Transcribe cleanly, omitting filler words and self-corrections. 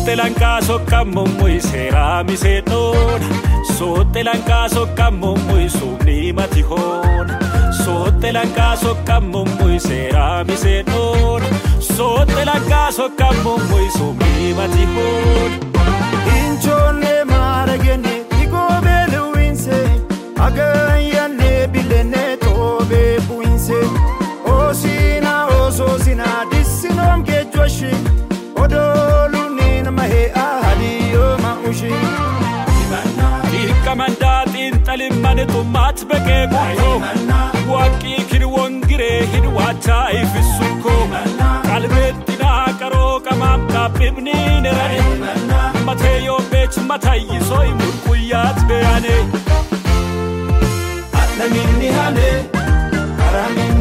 Sotelanka sokkammo mui sera mi sedon Sotelanka sokkammo mui sumni matihon Sotelanka sokkammo mui sera mi sedon Sotelanka sokkammo mui sumni matihon Inchone maragene igobe luinse Agayane bilene tobe buinse Osina ososina disinom gejwashi Odolunina mahe ahadiyo maushi Kamandatin talimane tumat beke ko Waki kirwongire hidwata ifisuko Kalbetina karo kamam kapibni nerane Mateyo bech matayi soy murkuyat beane Atlamini hane Aramin